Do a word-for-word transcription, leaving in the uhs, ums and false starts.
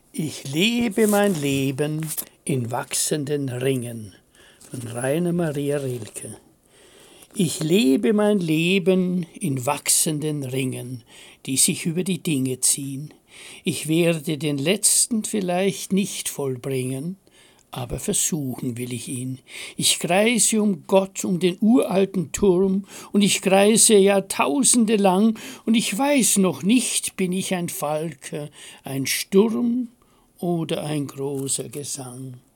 Ich lebe mein Leben in wachsenden Ringen von Rainer Maria Rilke. Ich lebe mein Leben in wachsenden Ringen, die sich über die Dinge ziehen. Ich werde den letzten vielleicht nicht vollbringen, aber versuchen will ich ihn. Ich kreise um Gott, um den uralten Turm, und ich kreise Jahrtausende lang, und ich weiß noch nicht, bin ich ein Falke, ein Sturm oder ein großer Gesang.